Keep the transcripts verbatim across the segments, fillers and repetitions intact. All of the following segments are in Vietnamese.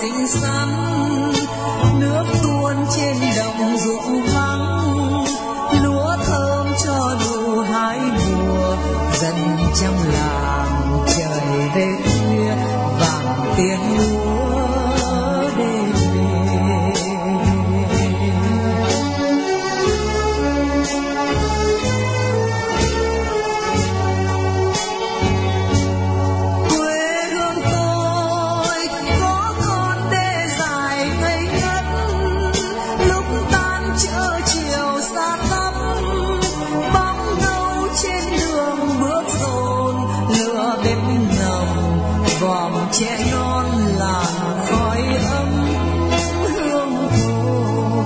xinh xắn, nước tuôn trên đồng ruộng vắng, lúa thơm cho đủ hai mùa, dân trong làng trời về khuya vàng tiếng lúa đêm về. Quê hương tôi có con đê dài ngây ngất, lúc tan chợ chiều xa tắm, bóng nâu trên đường bước dồn, lửa bếp nồng vòm chè non làn khói ấm hương thơm.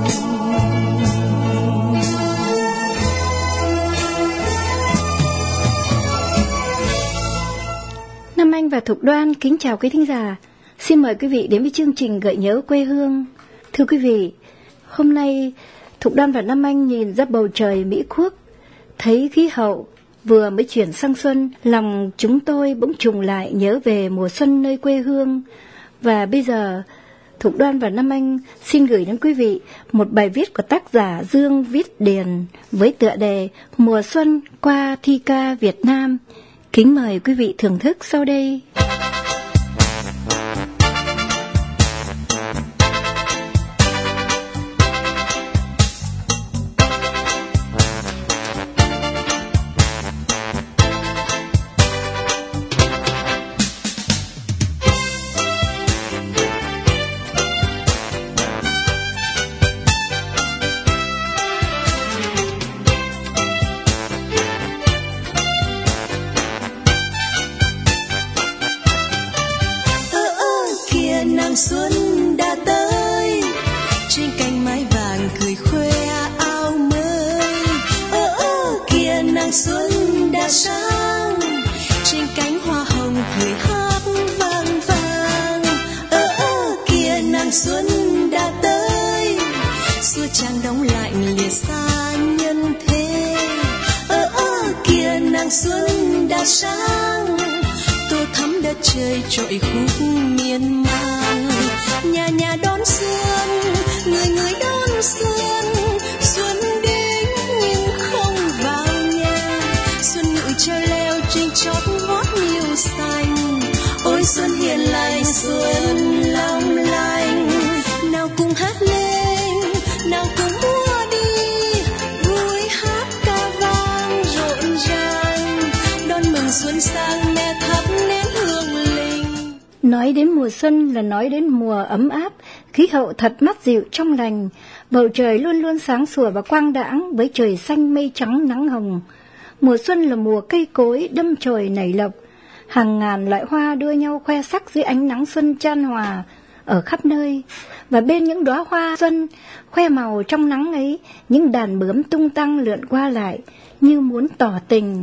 Nam Anh và Thục Đoan kính chào quý thính giả. Xin mời quý vị đến với chương trình Gợi nhớ quê hương. Thưa quý vị, hôm nay Thục Đoan và Nam Anh nhìn ra bầu trời Mỹ Quốc, thấy khí hậu vừa mới chuyển sang xuân, lòng chúng tôi bỗng trùng lại nhớ về mùa xuân nơi quê hương. Và bây giờ Thục Đoan và Nam Anh xin gửi đến quý vị một bài viết của tác giả Dương Viết Điền với tựa đề Mùa xuân qua thi ca Việt Nam. Kính mời quý vị thưởng thức sau đây. Xuân đã tới, trên cành mai vàng cười khoe áo mới. Ơ ơ kìa nàng xuân đã sáng, trên cánh hoa hồng cười hát vang vang. Ơ ơ kìa nàng xuân đã tới, xua trang đóng lạnh lìa xa nhân thế. Ơ ơ kìa nàng xuân đã sáng, tô thắm đất trời trội khúc miên man. Nhà nhà đón xuân, người người đón xuân, xuân đến nhưng không vào nhà. Xuân ngự treo leo trên chót vót nhiều xanh, ôi xuân hiền lành, xuân long lanh. Nào cùng hát lên, nào cùng múa đi, vui hát ca vang rộn ràng, đón mừng xuân sang mẹ thắp nén hương linh. Nói đến mùa xuân là nói đến mùa ấm áp, khí hậu thật mát dịu trong lành, bầu trời luôn luôn sáng sủa và quang đãng với trời xanh mây trắng nắng hồng. Mùa xuân là mùa cây cối đâm chồi nảy lộc, hàng ngàn loại hoa đua nhau khoe sắc dưới ánh nắng xuân chan hòa ở khắp nơi. Và bên những đóa hoa xuân khoe màu trong nắng ấy, những đàn bướm tung tăng lượn qua lại như muốn tỏ tình.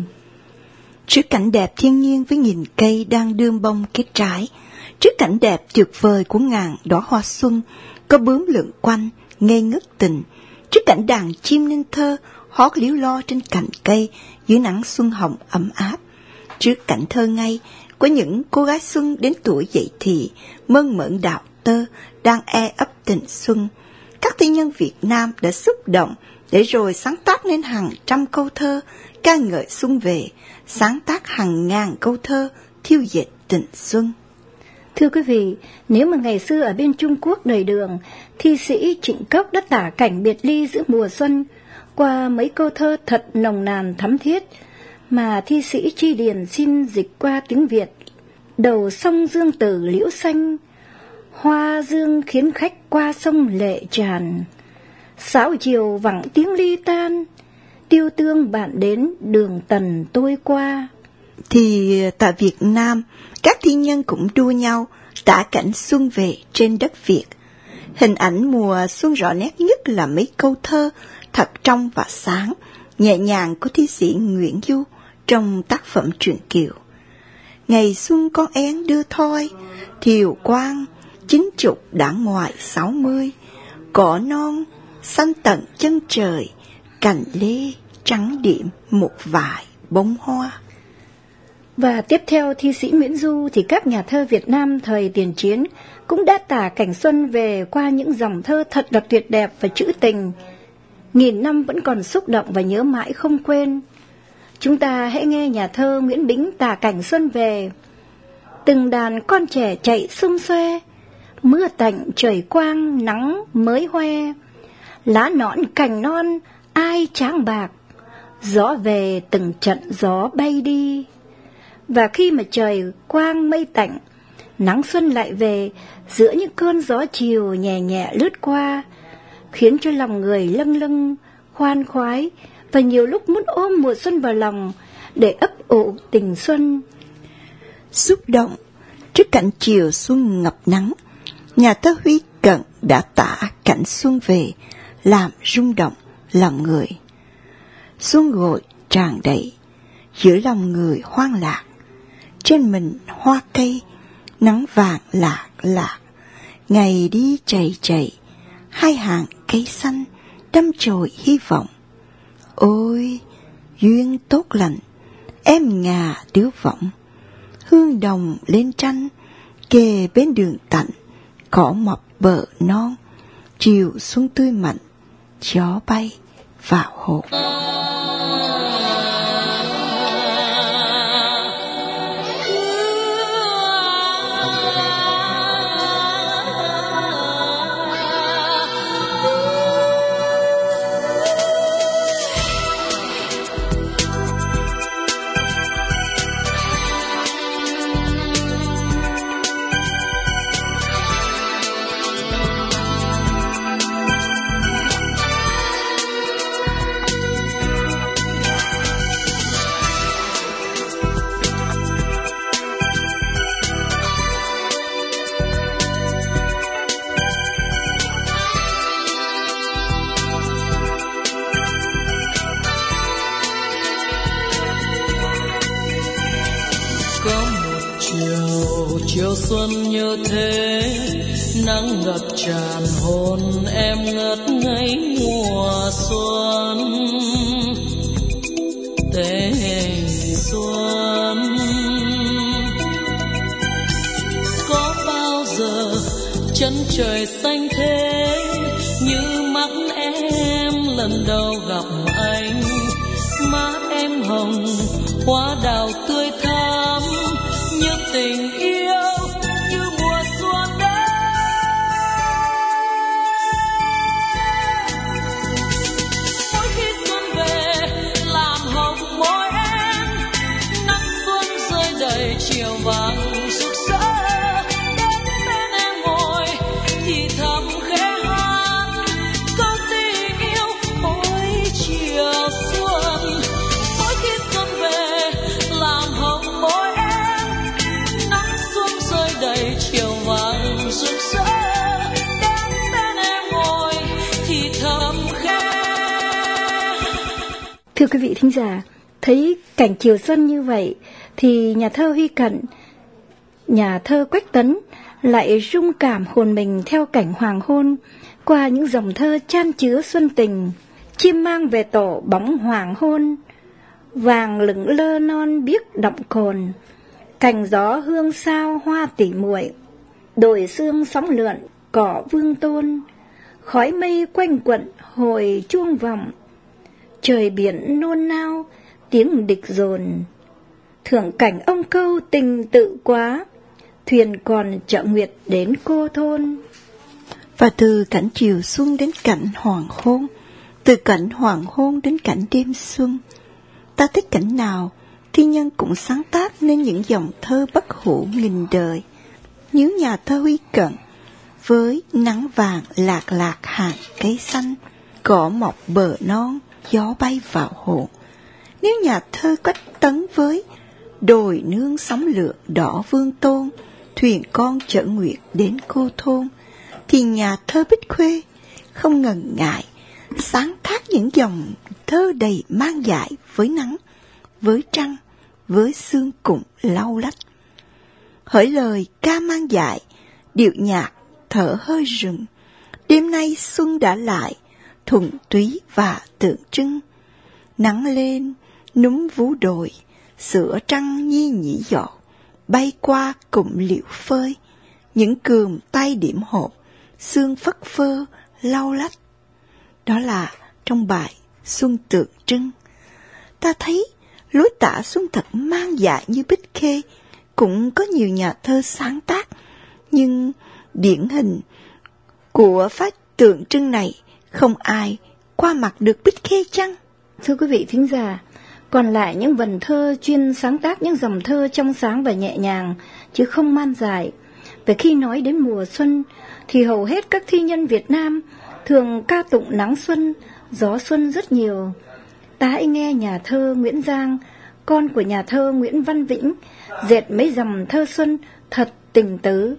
Trước cảnh đẹp thiên nhiên với nghìn cây đang đơm bông kết trái, trước cảnh đẹp tuyệt vời của ngàn đóa hoa xuân có bướm lượn quanh ngây ngất tình, trước cảnh đàn chim nên thơ hót líu lo trên cành cây dưới nắng xuân hồng ấm áp, trước cảnh thơ ngây của những cô gái xuân đến tuổi dậy thì mơn mởn đạo tơ đang e ấp tình xuân, các thi nhân Việt Nam đã xúc động để rồi sáng tác nên hàng trăm câu thơ ca ngợi xuân về, sáng tác hàng ngàn câu thơ thiêu dệt tình xuân. Thưa quý vị, nếu mà ngày xưa ở bên Trung Quốc đời Đường, thi sĩ Trịnh Cốc đã tả cảnh biệt ly giữa mùa xuân qua mấy câu thơ thật nồng nàn thắm thiết, mà thi sĩ Tri Điền xin dịch qua tiếng Việt. Đầu sông Dương Tử liễu xanh, hoa dương khiến khách qua sông lệ tràn. Sáu chiều vẳng tiếng ly tan, tiêu tương bạn đến đường tần tôi qua. Thì tại Việt Nam, các thi nhân cũng đua nhau tả cảnh xuân về trên đất Việt. Hình ảnh mùa xuân rõ nét nhất là mấy câu thơ thật trong và sáng, nhẹ nhàng của thi sĩ Nguyễn Du trong tác phẩm truyện Kiều. Ngày xuân con én đưa thoi, thiều quang, chín chục đã ngoài sáu mươi, cỏ non, xanh tận chân trời, cành lê trắng điểm một vài bông hoa. Và tiếp theo thi sĩ Nguyễn Du thì các nhà thơ Việt Nam thời tiền chiến cũng đã tả cảnh xuân về qua những dòng thơ thật là tuyệt đẹp và trữ tình. Nghìn năm vẫn còn xúc động và nhớ mãi không quên. Chúng ta hãy nghe nhà thơ Nguyễn Bính tả cảnh xuân về: từng đàn con trẻ chạy xung xoe, mưa tạnh trời quang nắng mới hoe, lá nõn cành non ai tráng bạc, gió về từng trận gió bay đi. Và khi mà trời quang mây tạnh, nắng xuân lại về giữa những cơn gió chiều nhẹ nhẹ lướt qua, khiến cho lòng người lâng lâng, khoan khoái và nhiều lúc muốn ôm mùa xuân vào lòng để ấp ủ tình xuân. Xúc động trước cảnh chiều xuân ngập nắng, nhà thơ Huy Cận đã tả cảnh xuân về làm rung động lòng người. Xuân gội tràn đầy giữa lòng người hoang lạc, trên mình hoa cây nắng vàng lạc lạc, ngày đi chạy chạy hai hàng cây xanh đâm chồi hy vọng. Ôi duyên tốt lành em ngà đứa vọng, hương đồng lên tranh kề bên đường tạnh, cỏ mọc bờ non, chiều xuân tươi mạnh, gió bay vào hồn. Chiều xuân như thế, nắng ngập tràn hồn em ngất ngây mùa xuân. Tình xuân có bao giờ chân trời xanh thế như mắt em lần đầu gặp anh. Má em hồng hoa đào tươi thắm như tình yêu, như mùa xuân đến. Mỗi khi xuân về làm hồng môi em, nắng xuân rơi đầy chiều vàng rực rỡ. Đến bên em ngồi thì thầm khẽ hát câu tình yêu. Ôi chiều xuân, mỗi khi xuân về làm hồng môi em, nắng xuân rơi đầy chiều vàng rực rỡ. Đến bên em ngồi thì thầm khẽ. Thưa quý vị thính giả, thấy cảnh chiều xuân như vậy thì nhà thơ Huy Cận, nhà thơ Quách Tấn lại rung cảm hồn mình theo cảnh hoàng hôn qua những dòng thơ chan chứa xuân tình. Chim mang về tổ bóng hoàng hôn, vàng lững lơ non biếc động cồn, cành gió hương sao hoa tỉ muội, đồi sương sóng lượn cỏ vương tôn, khói mây quanh quẩn hồi chuông vọng, trời biển nôn nao tiếng địch dồn. Thưởng cảnh ông câu tình tự quá, thuyền còn chợ nguyệt đến cô thôn. Và từ cảnh chiều xuân đến cảnh hoàng hôn, từ cảnh hoàng hôn đến cảnh đêm xuân, ta thích cảnh nào thi nhân cũng sáng tác nên những dòng thơ bất hủ nghìn đời. Nhớ nhà thơ Huy Cận với nắng vàng lạc lạc hàng cây xanh, cỏ mọc bờ non, gió bay vào hồn. Nếu nhà thơ Quách Tấn với đồi nương sóng lượn đỏ vương tôn, thuyền con chở nguyệt đến cô thôn, thì nhà thơ Bích Khuê không ngần ngại sáng tác những dòng thơ đầy mang dại với nắng, với trăng, với sương cùng lau lách. Hỡi lời ca mang dại, điệu nhạc thở hơi rừng, đêm nay xuân đã lại, thuần túy và tượng trưng. Nắng lên núm vú đồi, sữa trăng nhi nhĩ giọt, bay qua cụm liễu phơi, những cườm tay điểm hộp, xương phất phơ, lau lách. Đó là trong bài Xuân Tượng Trưng. Ta thấy lối tả xuân thật mang dại như Bích Khê, cũng có nhiều nhà thơ sáng tác, nhưng điển hình của phát tượng trưng này không ai qua mặt được Bích Khê chăng? Thưa quý vị thính giả, còn lại những vần thơ chuyên sáng tác những dòng thơ trong sáng và nhẹ nhàng, chứ không man dại. Và khi nói đến mùa xuân, thì hầu hết các thi nhân Việt Nam thường ca tụng nắng xuân, gió xuân rất nhiều. Ta hãy nghe nhà thơ Nguyễn Giang, con của nhà thơ Nguyễn Văn Vĩnh, dệt mấy dòng thơ xuân thật tình tứ.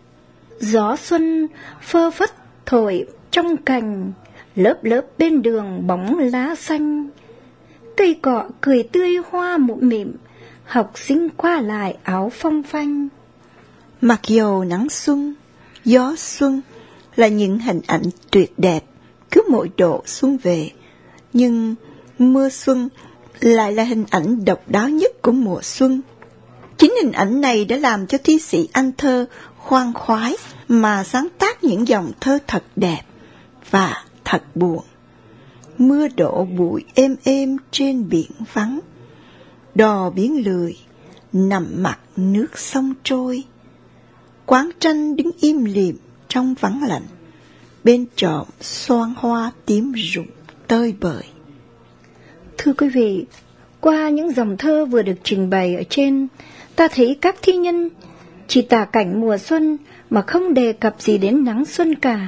Gió xuân phơ phất thổi trong cành, lớp lớp bên đường bóng lá xanh. Cây cọ cười tươi hoa mụn mịm, học sinh qua lại áo phong phanh. Mặc dầu nắng xuân, gió xuân là những hình ảnh tuyệt đẹp cứ mỗi độ xuân về, nhưng mưa xuân lại là hình ảnh độc đáo nhất của mùa xuân. Chính hình ảnh này đã làm cho thi sĩ Anh Thơ khoan khoái mà sáng tác những dòng thơ thật đẹp và thật buồn. Mưa đổ bụi êm êm trên biển vắng, đò biến lười nằm mặt nước sông trôi. Quán tranh đứng im lìm trong vắng lạnh, bên trộm xoan hoa tím rụng tơi bời. Thưa quý vị, qua những dòng thơ vừa được trình bày ở trên, ta thấy các thi nhân chỉ tả cảnh mùa xuân mà không đề cập gì đến nắng xuân cả.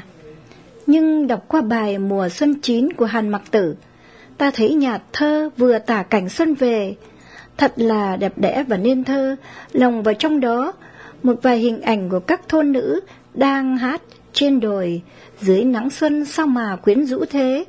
Nhưng đọc qua bài Mùa Xuân Chín của Hàn Mặc Tử, ta thấy nhà thơ vừa tả cảnh xuân về, thật là đẹp đẽ và nên thơ, lồng vào trong đó một vài hình ảnh của các thôn nữ đang hát trên đồi dưới nắng xuân sao mà quyến rũ thế.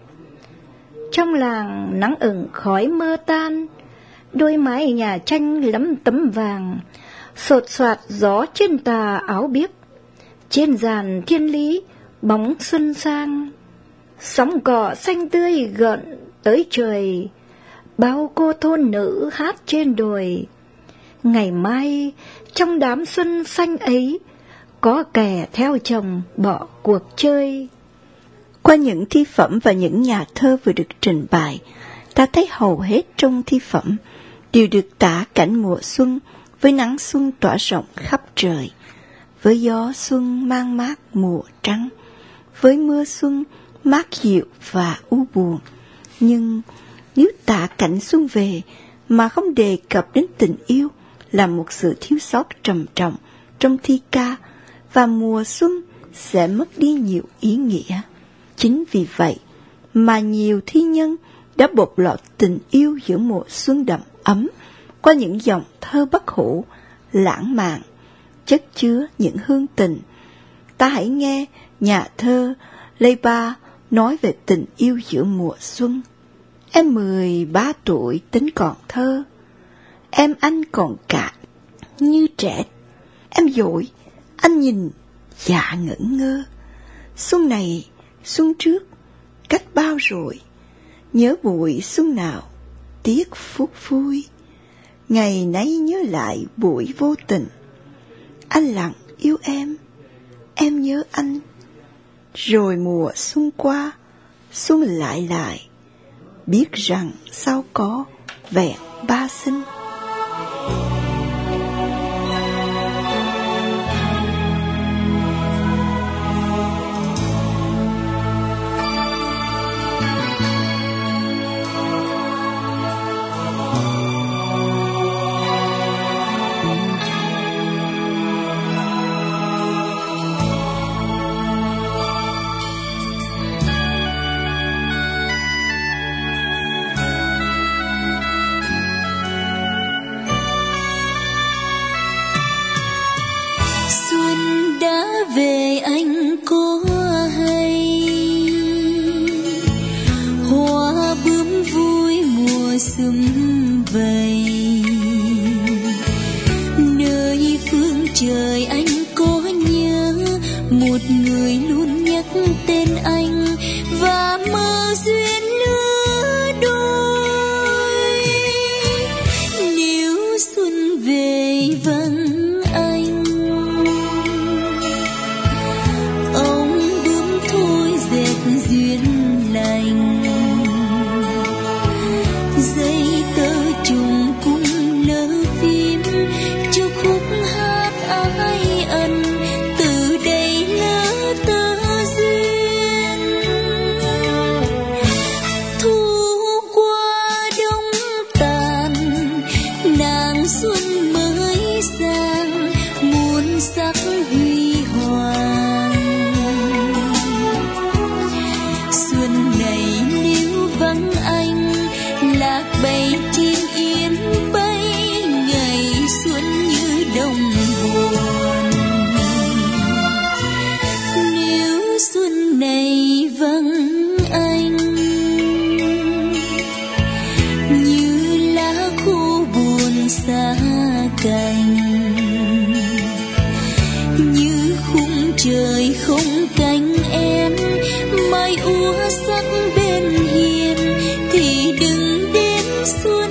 Trong làng nắng ửng khói mưa tan, đôi mái nhà tranh lấm tấm vàng, sột soạt gió trên tà áo biếc, trên giàn thiên lý bóng xuân sang. Sóng cỏ xanh tươi gợn tới trời, bao cô thôn nữ hát trên đồi. Ngày mai trong đám xuân xanh ấy, có kẻ theo chồng bỏ cuộc chơi. Qua những thi phẩm và những nhà thơ vừa được trình bày, ta thấy hầu hết trong thi phẩm đều được tả cảnh mùa xuân với nắng xuân tỏa rộng khắp trời, với gió xuân mang mát mùa trắng, với mưa xuân mát dịu và u buồn. Nhưng nếu tả cảnh xuân về mà không đề cập đến tình yêu là một sự thiếu sót trầm trọng trong thi ca, và mùa xuân sẽ mất đi nhiều ý nghĩa. Chính vì vậy mà nhiều thi nhân đã bộc lộ tình yêu giữa mùa xuân đậm ấm qua những dòng thơ bất hủ, lãng mạn, chất chứa những hương tình. Ta hãy nghe nhà thơ Lê Ba nói về tình yêu giữa mùa xuân. Em mười ba tuổi tính còn thơ, em anh còn cả như trẻ. Em dội, anh nhìn dạ ngẩn ngơ. Xuân này, xuân trước, cách bao rồi, nhớ buổi xuân nào, tiếc phút vui. Ngày nấy nhớ lại buổi vô tình, anh lặng yêu em, em nhớ anh. Rồi mùa xuân qua, xuân lại lại, biết rằng sao có vẹn ba sinh. Về anh có hay hoa bướm vui mùa xuân vầy, nơi phương trời anh có nhớ một người luôn nhắc tên anh và mơ duyên lứa đôi. Nếu xuân mới sang muôn sắc huy hoàng. Xuân này nếu vắng anh, lạc bầy chim yên bay, ngày xuân như đồng buồn. Nếu xuân này vắng anh, như lá khô buồn xa cành, như khung trời không cánh én, mai úa sắc bên hiên, thì đừng đến xuân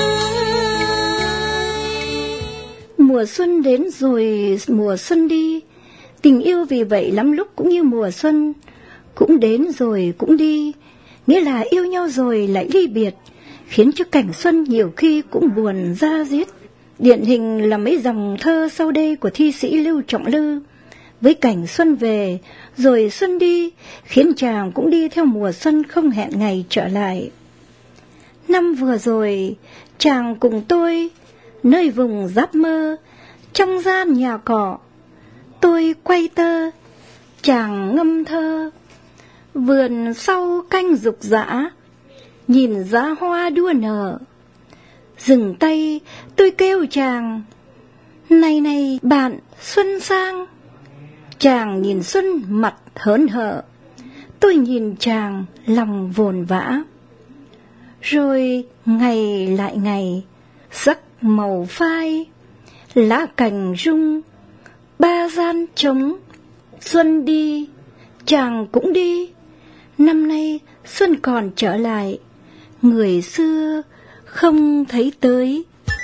ơi. Mùa xuân đến rồi mùa xuân đi, tình yêu vì vậy lắm lúc cũng như mùa xuân, cũng đến rồi cũng đi, nghĩa là yêu nhau rồi lại ly biệt, khiến cho cảnh xuân nhiều khi cũng buồn da diết. Điển hình là mấy dòng thơ sau đây của thi sĩ Lưu Trọng Lư, với cảnh xuân về rồi xuân đi, khiến chàng cũng đi theo mùa xuân không hẹn ngày trở lại. Năm vừa rồi chàng cùng tôi nơi vùng giáp mơ, trong gian nhà cỏ tôi quay tơ, chàng ngâm thơ. Vườn sau canh rục rã, nhìn giá hoa đua nở, dừng tay tôi kêu chàng, này này bạn xuân sang. Chàng nhìn xuân mặt hớn hở, tôi nhìn chàng lòng vồn vã. Rồi ngày lại ngày, sắc màu phai, lá cành rung, ba gian trống. Xuân đi, chàng cũng đi, năm nay xuân còn trở lại, người xưa không thấy tới.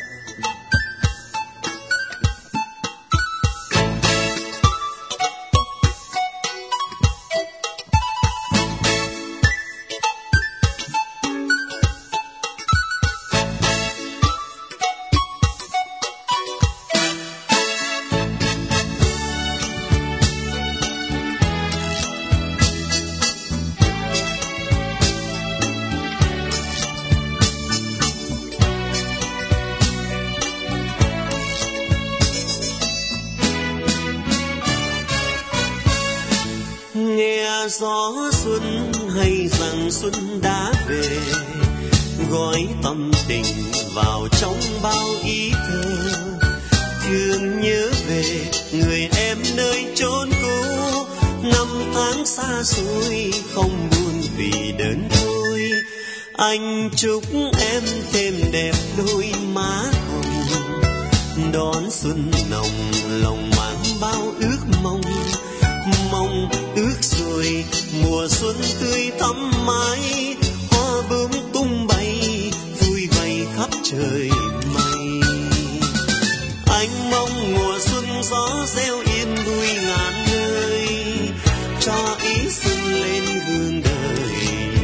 Gió xuân hay rằng xuân đã về, gói tâm tình vào trong bao ý thơ. Thương nhớ về người em nơi chốn cũ, năm tháng xa xôi không buồn vì đơn thôi. Anh chúc em thêm đẹp đôi má hồng, đón xuân nồng lòng mang bao ước mong. Mong ước rồi mùa xuân tươi thắm mãi, hoa bướm tung bay vui vầy khắp trời mây. Anh mong mùa xuân gió reo yên vui ngàn nơi, cho ý xuân lên hương đời,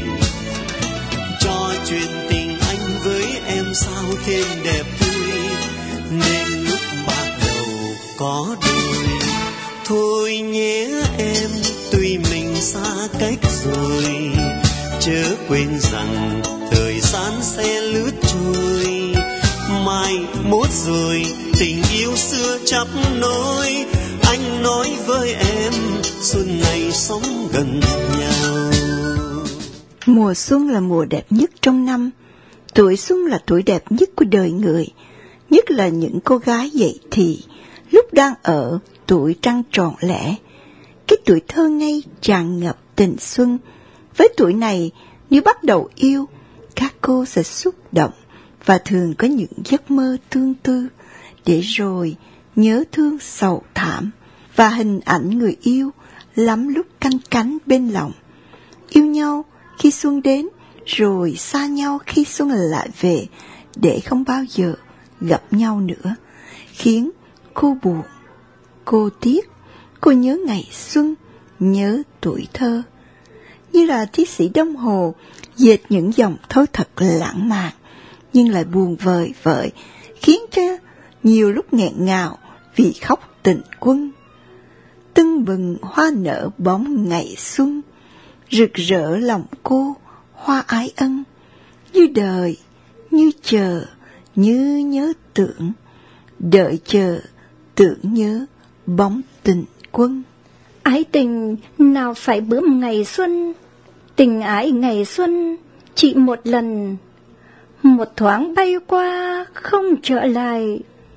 cho chuyện tình anh với em sao thêm đẹp tươi, nên lúc bắt đầu có đôi. Thôi nhé em, tuy mình xa cách rồi, chớ quên rằng thời gian sẽ lướt trôi. Mai mốt rồi tình yêu xưa chắp nối, anh nói với em xuân này sống gần nhau. Mùa xuân là mùa đẹp nhất trong năm. Tuổi xuân là tuổi đẹp nhất của đời người, nhất là những cô gái dậy thì, lúc đang ở tuổi trăng trọn lẽ, cái tuổi thơ ngây tràn ngập tình xuân. Với tuổi này, nếu bắt đầu yêu, các cô sẽ xúc động và thường có những giấc mơ tương tư, để rồi nhớ thương sầu thảm, và hình ảnh người yêu lắm lúc canh cánh bên lòng. Yêu nhau khi xuân đến, rồi xa nhau khi xuân lại về, để không bao giờ gặp nhau nữa, khiến cô buồn, cô tiếc, cô nhớ ngày xuân, nhớ tuổi thơ. Như là thi sĩ Đông Hồ dệt những dòng thơ thật lãng mạn, nhưng lại buồn vời vợi, khiến cho nhiều lúc nghẹn ngào vì khóc tình quân. Tưng bừng hoa nở bóng ngày xuân, rực rỡ lòng cô hoa ái ân, như đời, như chờ, như nhớ tưởng, đợi chờ tưởng nhớ bóng tình quân. Ái tình nào phải bướm ngày xuân, tình ái ngày xuân chỉ một lần, một thoáng bay qua không trở lại,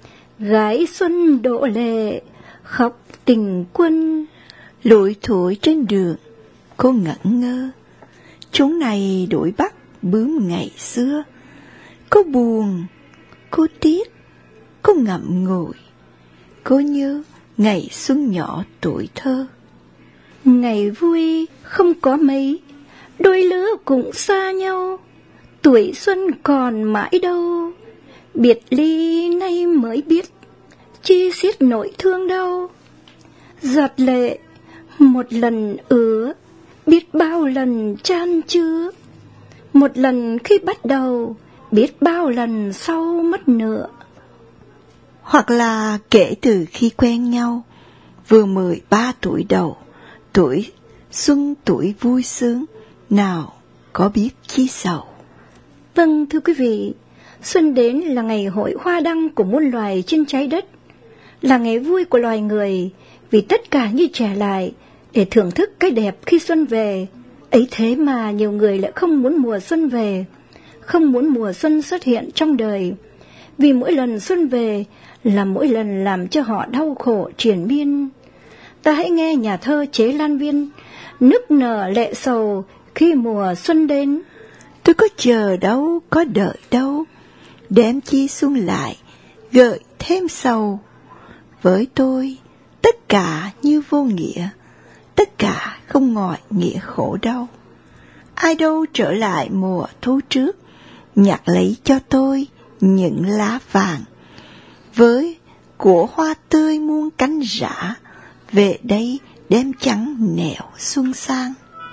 gái xuân đổ lệ khóc tình quân. Lủi thủi trên đường, cô ngẩn ngơ, chốn này đuổi bắt bướm ngày xưa. Cô buồn, cô tiếc, cô ngậm ngùi, cô nhớ ngày xuân nhỏ tuổi thơ. Ngày vui không có mấy, đôi lứa cũng xa nhau, tuổi xuân còn mãi đâu, biệt ly nay mới biết, chi xiết nỗi thương đau. Giọt lệ một lần ứa, biết bao lần chan chứa, một lần khi bắt đầu, biết bao lần sau mất nữa. Hoặc là kể từ khi quen nhau, vừa mười ba tuổi đầu, tuổi xuân tuổi vui sướng, nào có biết chi sầu. Vâng, thưa quý vị, xuân đến là ngày hội hoa đăng của muôn loài trên trái đất, là ngày vui của loài người, vì tất cả như trẻ lại để thưởng thức cái đẹp khi xuân về. Ấy thế mà nhiều người lại không muốn mùa xuân về, không muốn mùa xuân xuất hiện trong đời, vì mỗi lần xuân về là mỗi lần làm cho họ đau khổ triền miên. Ta hãy nghe nhà thơ Chế Lan Viên nức nở lệ sầu khi mùa xuân đến. Tôi có chờ đâu, có đợi đâu, đem chi xuân lại, gợi thêm sầu. Với tôi, tất cả như vô nghĩa, tất cả không ngoài nghĩa khổ đau. Ai đâu trở lại mùa thu trước, nhặt lấy cho tôi những lá vàng, với của hoa tươi muôn cánh rã, về đây đem trắng nẻo xuân sang.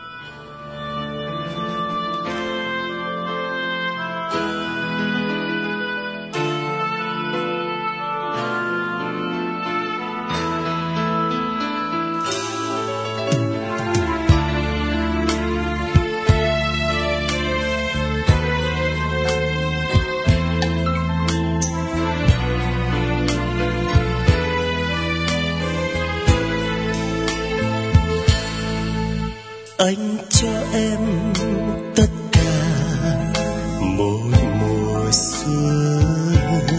Anh cho em tất cả mỗi mùa xuân,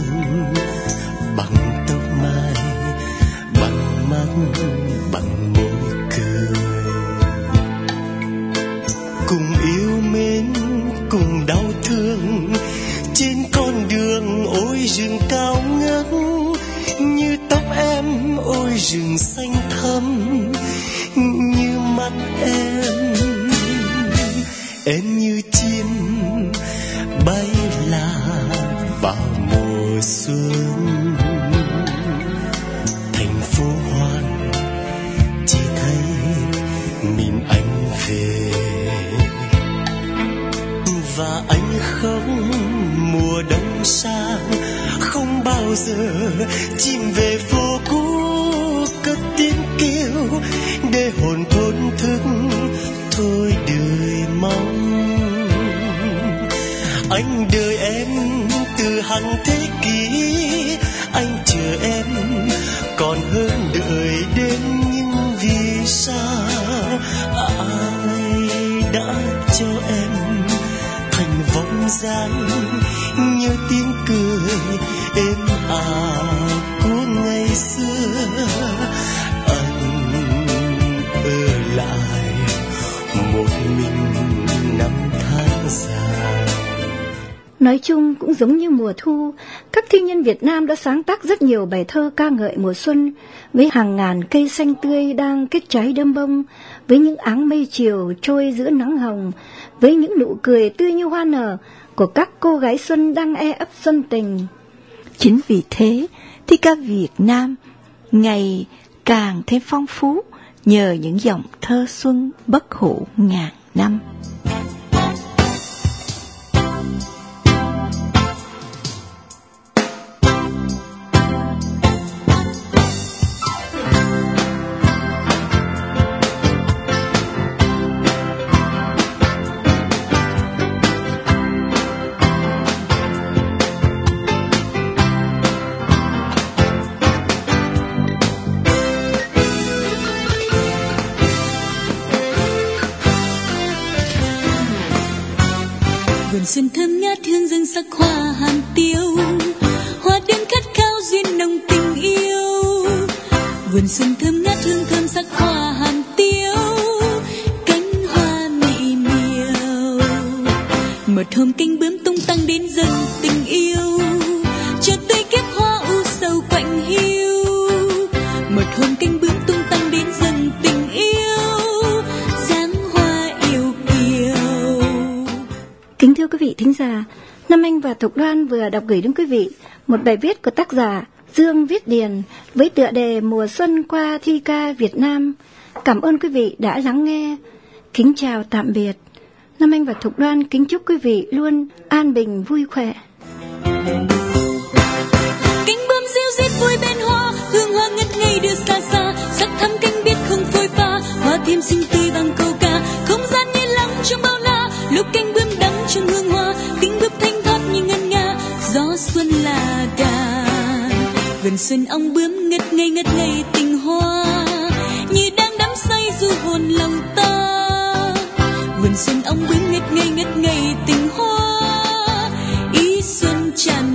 bằng tóc mai, bằng mắt, bằng môi cười, cùng yêu mến, cùng đau thương trên con đường ôi rừng cao ngất. Như tóc em ôi rừng xanh thắm, như mắt em, em như chim bay là vào mùa xuân. Thành phố hoang chỉ thấy mình anh về, và anh khóc mùa đông sang, không bao giờ chim về phố cũ cất tiếng kêu để hồn thốn thức thôi đời mong. Anh đợi em từ hàng thế kỷ, anh chờ em còn hơn đợi đến nhưng vì sao ai đã cho em thành vòng dáng như tiếng cười êm ả của ngày xưa. Anh ở lại một mình năm tháng dài. Nói chung cũng giống như mùa thu, các thi nhân Việt Nam đã sáng tác rất nhiều bài thơ ca ngợi mùa xuân, với hàng ngàn cây xanh tươi đang kết trái đơm bông, với những áng mây chiều trôi giữa nắng hồng, với những nụ cười tươi như hoa nở của các cô gái xuân đang e ấp xuân tình. Chính vì thế, thi ca Việt Nam ngày càng thêm phong phú nhờ những dòng thơ xuân bất hủ ngàn năm. vườn xuân thơm ngát hương rừng sắc hoa hàm tiêu, hoa đương khát khao duyên nồng tình yêu. Vườn xuân thơm ngát hương thơm sắc hoa hàm tiêu, cánh hoa mị miều. Một hôm cánh bướm tung tăng đến dần tình yêu, cho tươi kiếp hoa u sầu quạnh hiu. Một hôm cánh bướm tung tăng đến dần tình yêu, dáng hoa yêu kiều. Kính thưa quý vị thính giả, Nam Anh và Thục Đoan vừa đọc gửi đến quý vị một bài viết của tác giả Dương Viết Điền với tựa đề Mùa Xuân qua thi ca Việt Nam. Cảm ơn quý vị đã lắng nghe. Kính chào tạm biệt. Nam Anh và Thục Đoan kính chúc quý vị luôn an bình vui khỏe. Cánh bướm ríu rít vui bên hoa, hương hoa ngất ngây đưa xa xa, sắc thắm cánh biết không phôi pha, hoa thêm xinh tươi bằng câu ca, không gian yên lặng trong bao la. Lúc cánh bướm đắm trong hương hoa, tiếng bước thanh thoát như ngân nga, gió xuân là đà. Vườn xuân ong bướm ngất ngây ngất ngây tình hoa, như đang đắm say du hồn lòng ta. Vườn xuân ong bướm ngất ngây ngất ngây tình hoa, ý xuân tràn